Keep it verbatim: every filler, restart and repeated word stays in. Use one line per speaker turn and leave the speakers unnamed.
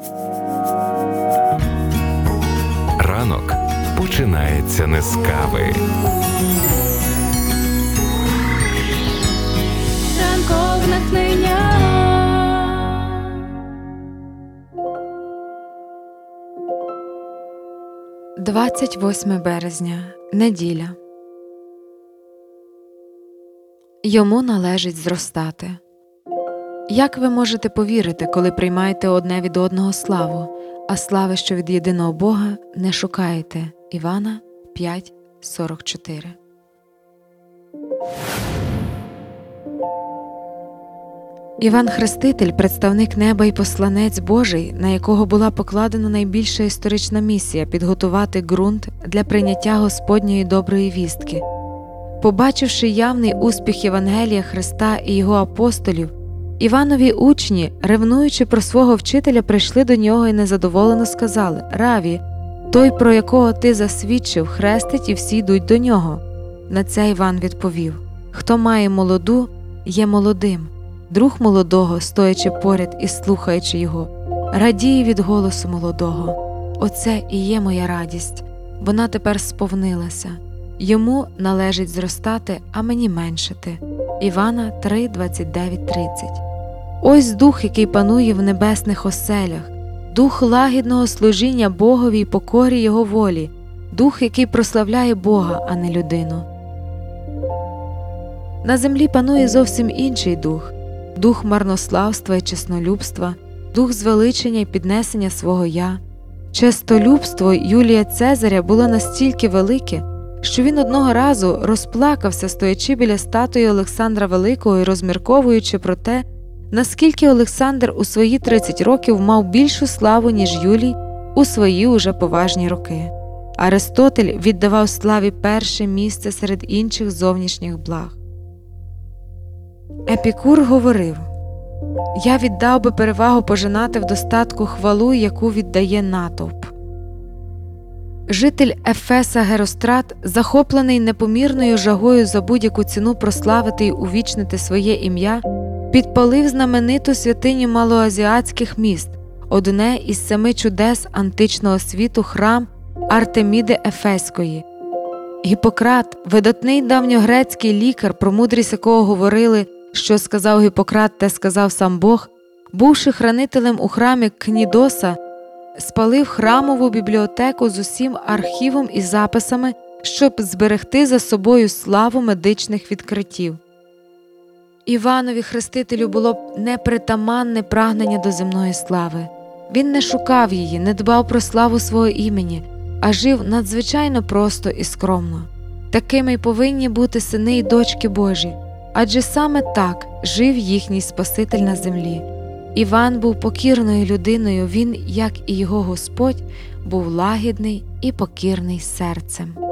Ранок починається не з кави.
Ранкове натхнення.
двадцять восьме березня. Неділя. Йому належить зростати. Як ви можете повірити, коли приймаєте одне від одного славу, а слави, що від єдиного Бога, не шукаєте? Івана п'ять сорок чотири. Іван Хреститель – представник неба і посланець Божий, на якого була покладена найбільша історична місія – підготувати ґрунт для прийняття Господньої доброї вістки. Побачивши явний успіх Євангелія Христа і його апостолів, Іванові учні, ревнуючи про свого вчителя, прийшли до нього і незадоволено сказали: «Раві, той, про якого ти засвідчив, хрестить, і всі йдуть до нього». На це Іван відповів: «Хто має молоду, є молодим. Друг молодого, стоячи поряд і слухаючи його, радіє від голосу молодого. Оце і є моя радість. Вона тепер сповнилася. Йому належить зростати, а мені меншити». Івана три двадцять дев'ять тридцять. Ось дух, який панує в небесних оселях, дух лагідного служіння Богові й покорі Його волі, дух, який прославляє Бога, а не людину. На землі панує зовсім інший дух – дух марнославства і чеснолюбства, дух звеличення і піднесення свого «я». Честолюбство Юлія Цезаря було настільки велике, що він одного разу розплакався, стоячи біля статуї Олександра Великого і розмірковуючи про те, наскільки Олександр у свої тридцять років мав більшу славу, ніж Юлій у свої уже поважні роки. Аристотель віддавав славі перше місце серед інших зовнішніх благ. Епікур говорив: «Я віддав би перевагу пожинати в достатку хвалу, яку віддає натовп». Житель Ефеса Герострат, захоплений непомірною жагою за будь-яку ціну прославити й увічнити своє ім'я, підпалив знамениту святиню малоазіатських міст, одне із семи чудес античного світу – храм Артеміди Ефеської. Гіппократ, видатний давньогрецький лікар, про мудрість якого говорили, що сказав Гіппократ, те сказав сам Бог, бувши хранителем у храмі Кнідоса, спалив храмову бібліотеку з усім архівом і записами, щоб зберегти за собою славу медичних відкриттів. Іванові Хрестителю було б непритаманне прагнення до земної слави. Він не шукав її, не дбав про славу свого імені, а жив надзвичайно просто і скромно. Такими й повинні бути сини й дочки Божі, адже саме так жив їхній Спаситель на землі. Іван був покірною людиною, він, як і його Господь, був лагідний і покірний серцем.